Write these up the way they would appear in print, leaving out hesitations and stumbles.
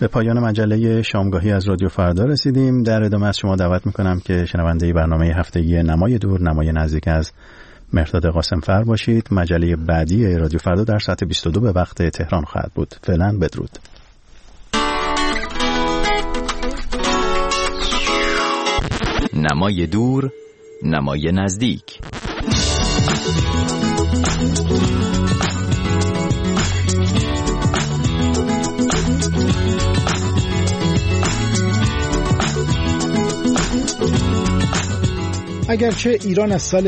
به پایان مجله شامگاهی از رادیو فردا رسیدیم. در ادامه از شما دعوت میکنم که شنونده برنامه هفتگی نمای دور نمای نزدیک از مهرداد قاسمفر باشید. مجله بعدی رادیو فردا در ساعت 22 به وقت تهران خواهد بود. فعلا بدرود. نمای دور نمای نزدیک. اگرچه ایران از سال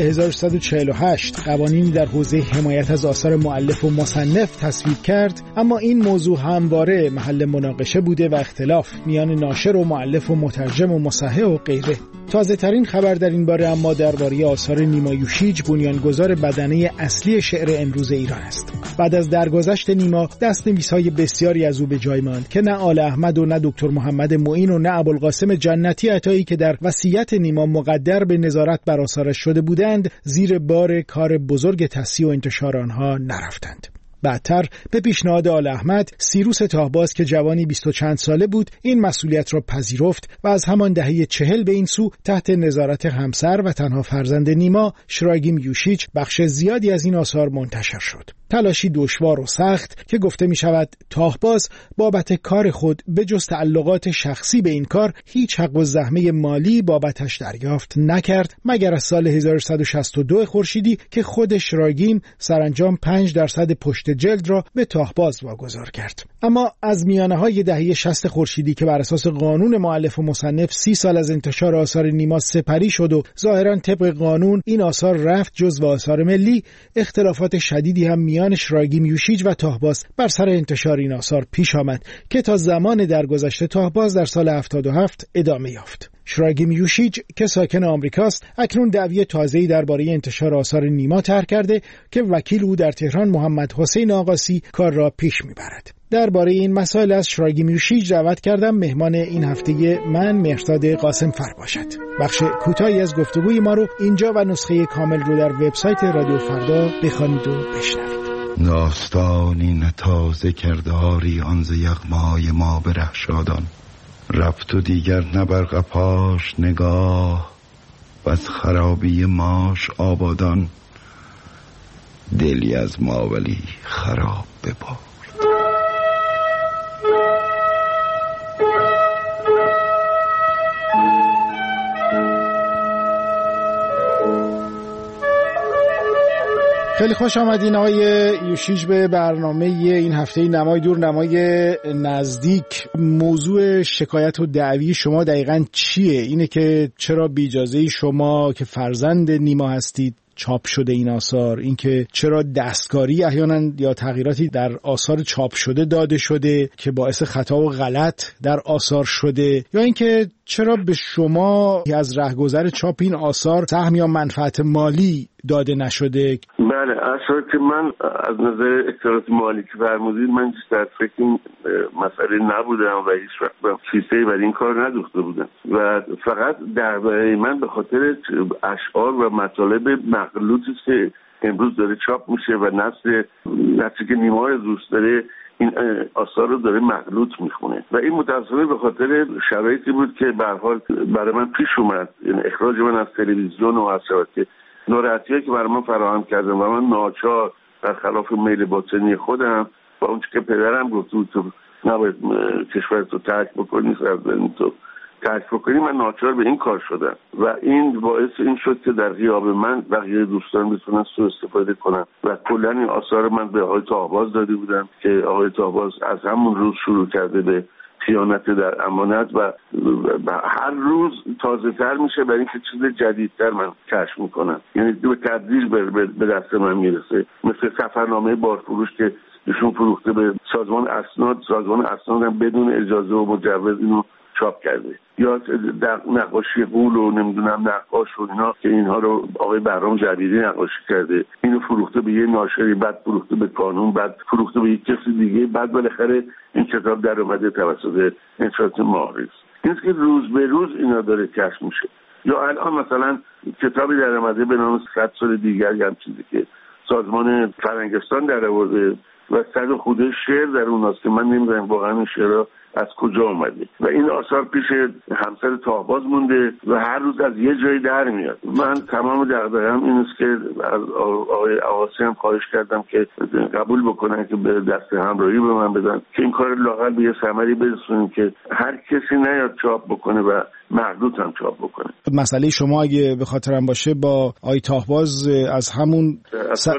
1148 قوانینی در حوزه حمایت از آثار مؤلف و مصنف تصویب کرد، اما این موضوع همواره محل مناقشه بوده و اختلاف میان ناشر و مؤلف و مترجم و مصحح و غیره. تازه ترین خبر در این باره اما درباره آثار نیما یوشیج، بنیانگذار بدنه اصلی شعر امروز ایران است. بعد از درگذشت نیما، دست‌نویس‌های بسیاری از او به جای ماند که نه آل احمد و نه دکتر محمد معین و نه ابوالقاسم جنتی عطایی که در وصیت نیما مقدر به نظارت بر آثارش شده بودند، زیر بار کار بزرگ تصحیح و انتشار آنها نرفتند. بعدتر به پیشنهاد آل احمد، سیروس تاهباز که جوانی 20 و چند ساله بود این مسئولیت را پذیرفت و از همان دهه 40 به این سو تحت نظارت همسر و تنها فرزند نیما، شراگیم یوشیج، بخش زیادی از این آثار منتشر شد. تلاشی دشوار و سخت که گفته می شود تاهباز بابت کار خود به جز تعلقات شخصی به این کار هیچ حق و زحمه مالی بابتش دریافت نکرد، مگر از سال 1162 خورشیدی که خود شراگیم سرانجام 5% پشت جلد را به تاهباز واگذار کرد. اما از میانه‌های دهه 60 خورشیدی که بر اساس قانون مؤلف و مصنف 30 سال از انتشار آثار نیما سپری شد و ظاهراً طبق قانون این آثار رفت جزو آثار ملی، اختلافات شدیدی هم میان شراگیم یوشیج و تاهباز بر سر انتشار این آثار پیش آمد که تا زمان درگذشت تاهباز در سال 77 ادامه یافت. شراگیم یوشیج که ساکن آمریکاست اکنون دعوی تازه‌ای درباره انتشار آثار نیما طرح کرده که وکیل او در تهران محمد حسین آقاسی کار را پیش میبرد. درباره این مسائل از شراگیم یوشیج دعوت کردم مهمان این هفته من مهرداد قاسمفر باشد. بخش کوتاهی از گفتگوی ما رو اینجا و نسخه کامل رو در وبسایت رادیو فردا بخوانید و بشنوید. داستانی نتازه کرداری آن ز یغمای ما به رهشادان، رفت و دیگر نبر قفاش نگاه و از خرابی ماش آبادان، دلی از ما ولی خراب ببار. خیلی خوش آمدین آقای یوشیج به برنامه این هفته نمای دور نمای نزدیک. موضوع شکایت و دعوی شما دقیقاً چیه؟ اینه که چرا بی اجازه شما که فرزند نیما هستید چاپ شده این آثار، اینکه چرا دستکاری احیانا یا تغییراتی در آثار چاپ شده داده شده که باعث خطا و غلط در آثار شده، یا اینکه چرا به شما از رهگذر چاپ این آثار سهم یا منفعت مالی داده نشده؟ بله، اصلا که من از نظر اطلاعات مالی که فرمودید من در فکر این مسئله نبودم و هیچ وقت کیسه‌ای برای این کار ندوخته بودم و فقط دعوای من به خاطر اشعار و مطالب مغلوطی که امروز داره چاپ میشه و نسلی که نیما دوست داره این آثار رو داره مغلوط میخونه و این متأسفانه به خاطر شرایطی بود که به هر حال برای من پیش اومد، یعنی اخراج من از تلویزیون و از شبکه، ناراحتی‌هایی که برای من فراهم کردن و من ناچار در خلاف میل باطنی خودم با اون که پدرم گفت تو نباید کشورت رو ترک بکنی، سرزمین تو ترک بکنی، من ناچار به این کار شدم و این باعث این شد که در غیاب من بقیه دوستان بتونن سوء استفاده کنن و کلا این آثار من به آقای تاهباز داده بودم که آقای تاهباز از همون روز شروع کرده به خیانت در امانت و هر روز تازه تر میشه برای اینکه چیز جدیدتر من کشف میکنم، یعنی به تدریج به دست من میرسه، مثل سفرنامه بارفروش که ایشون فروخته به سازمان اسناد هم بدون اجازه و مجوز اینو چاپ کرده، یا در نقاشی غول و نمیدونم نقاش و اینا که اینها رو آقای بهرام جبیری نقاشی کرده، اینو فروخته به یه ناشری، بعد فروخته به کانون، بعد فروخته به یک کسی دیگه، بعد بالاخره این کتاب در اومده توسط انشاءات معارض. این که روز به روز اینا داره کشف میشه. یا الان مثلا کتابی در اومده به نام 100 سال دیگر، هم چیزی که سازمان فرنگستان در آورده و 100 خورده شعر در اون هست که من نمیدونم واقعا این شعرها از کجا اومده و این آثار پیش همسر تاهباز مونده و هر روز از یه جایی در میاد. من تمام دغدغه‌ام این است که از آقای عواسی هم خواهش کردم که قبول بکنن که به دست همراهی به من بدن که این کار لااقل به یه ثمری برسونیم که هر کسی نیاد چاپ بکنه و محدود هم چاپ بکنه. مسئله شما اگه به خاطرم باشه با آقای تاهباز از همون سال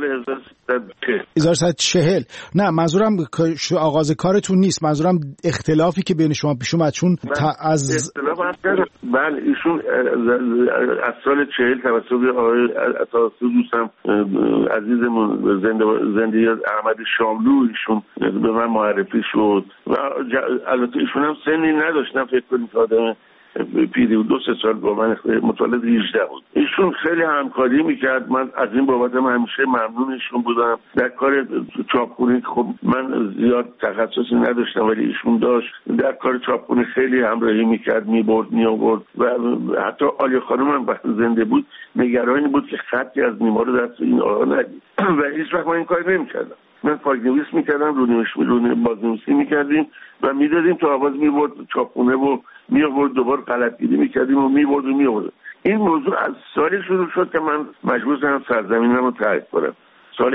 1140 نه منظورم آغاز کارتون نیست، منظورم اختلافی که بین شما پیش اومد چون از اختلاف بله ایشون از سال 40 توسط دوستم عزیزمون زنده احمد شاملو ایشون به من معرفی شد و البته ایشون هم سنی نداشتن، فکر کنید آدم پیری و 2-3 سال با من متولد 18 بود. ایشون خیلی همکاری میکرد، من از این بابت همیشه ممنون ایشون بودم. در کار چاپخونی خب من زیاد تخصصی نداشتم ولی ایشون داشت، در کار چاپخونی خیلی همراهی میکرد، میبرد میآورد و حتی آلیا خانم هم وقتی زنده بود نگرانی بود که خطی از نیما رو دست این آقا ندید و هیچ وقت من این کار نمیکردم. من پاک‌نویس میکردم، رو بازنویسی میکردیم و میدادیم تا آواز میبرد چاپخونه و میآورد، دوباره غلطگیری میکردیم و میآورد. این موضوع از سالی شروع شد که من مجبور شدم سرزمینم رو ترک کنم، سال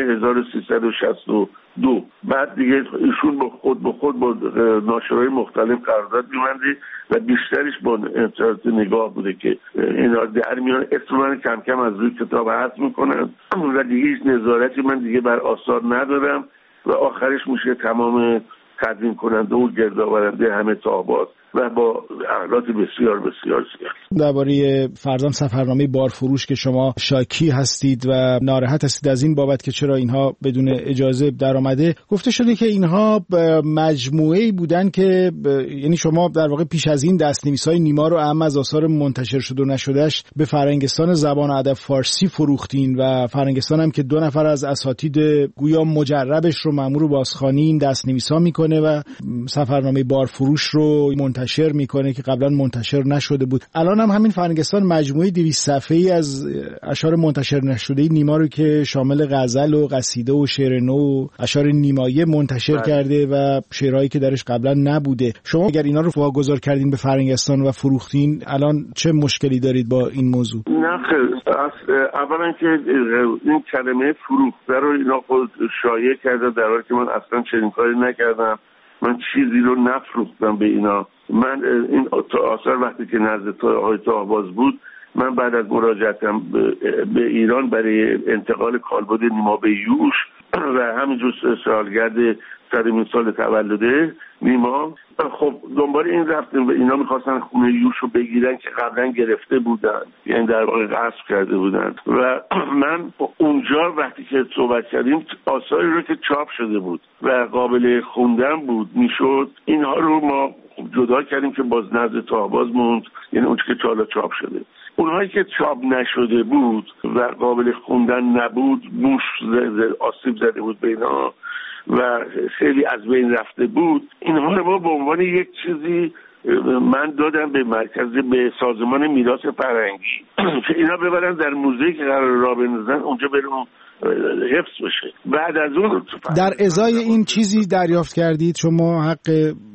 1362. بعد دیگه ایشون به خود با ناشرهای مختلف قرارداد می‌بنده و بیشترش با انتشارات نگاه بوده که اینا در میان اسم من کم کم از روی کتاب حذف میکنن و دیگه هیچ نظارتی من دیگه بر آثار ندارم و آخرش میشه تمام تدوین کننده و گردآورنده همه تاهباز و با اعلات بسیار بسیار زیاد. درباره فرزام سفرنامه بارفروش که شما شاکی هستید و ناراحت هستید از این بابت که چرا اینها بدون اجازه در آمده، گفته شده که اینها مجموعه‌ای بودن که یعنی شما در واقع پیش از این دست‌نویس‌های نیما رو اهم از آثار منتشر شده و نشدهش به فرهنگستان زبان و ادب فارسی فروختین و فرهنگستان هم که 2 نفر از اساتید گویا مجربش رو مأمور بازخوانی این دست‌نویس‌ها میکنه و سفرنامه بارفروش رو منتشر میکنه که قبلا منتشر نشده بود. الان هم همین فرهنگستان مجموعه 200 صفحه‌ای از اشعار منتشر نشده نیما رو که شامل غزل و قصیده و شعر نو و اشعار نیمایه منتشر کرده و شعرهایی که درش قبلا نبوده. شما اگر اینا رو واگذار کردین به فرهنگستان و فروختین الان چه مشکلی دارید با این موضوع؟ نه اولا که این کلمه فروخته رو اینا خود شایع کرده در حالی که من اصلا چنین کاری نکردم. من چیزی رو نفروختم به اینا. من این آثار وقتی که نزد آقای تاهباز بود، من بعد از مراجعتم به ایران برای انتقال کالبد نیما به یوش و همینجور سالگرد 100 سال تولد نیما، خب دنبال این رفتیم و اینا میخواستن خونه یوش رو بگیرن که قبلا گرفته بودن، یعنی در واقع غصب کرده بودن و من اونجا وقتی که صحبت کردیم آثاری رو که چاپ شده بود و قابل خوندن بود میشد، اینها رو ما جدا کردیم که باز نزد تاهباز موند، یعنی اون که حالا چاپ شده. اونهایی که چاپ نشده بود و قابل خوندن نبود، موش آسیب زده بود به اینا و خیلی از بین رفته بود، اینها رو به عنوان یک چیزی من دادم به به سازمان میراث فرهنگی که اینا ببرن در موزه‌ای که قرار راه بندازن اونجا بریم حفظ بشه. بعد از اون در ازای این چیزی دریافت کردید شما حق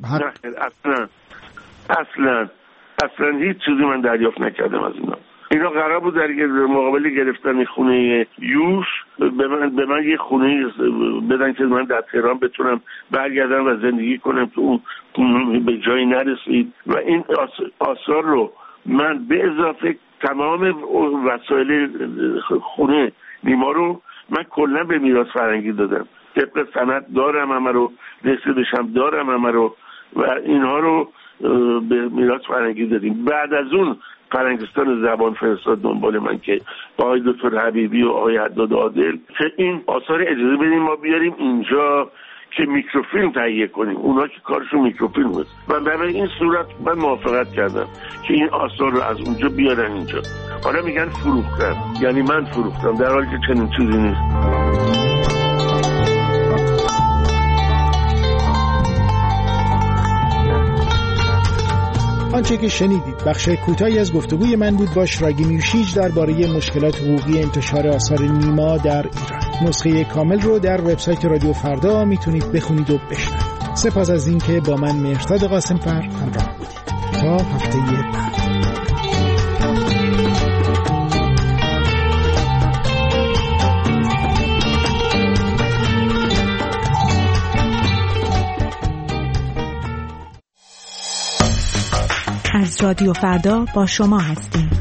اصلا هیچ چیزی من دریافت نکردم از اینا قرار بود در مقابل گرفتن خونه یوش به من یه خونه بدن که من در تهران بتونم برگردم و زندگی کنم که اون به جایی نرسید و این آثار رو من به اضافه تمام وسایل خونه نیما رو من کلا به میراث فرهنگی دادم. طبق سند دارم همه رو، رسیدش هم دارم همه رو و اینها رو به میراث فرهنگی دادیم. بعد از اون فرهنگستان زبان فرستاد دنبال من که آقای دکتر حبیبی و آقای حداد عادل که این آثار اجازه بدیم ما بیاریم اینجا که میکروفیلم تهیه کنیم. اونا که کارشون میکروفیلم بود و برای این صورت من موافقت کردم که این آثار رو از اونجا بیارن اینجا. حالا میگن فروختن، یعنی من فروختم، در حالی که چنین چیزی نیست. آنچه که شنیدید بخش کوتاهی از گفتگوی من بود با شراگی میوشیج درباره مشکلات حقوقی انتشار آثار نیما در ایران. نسخه کامل رو در وبسایت رادیو فردا میتونید بخونید و بشنوید. سپاس از اینکه با من مهرداد قاسمفر همراه بودید. تا هفته بعد. از رادیو فردا با شما هستیم.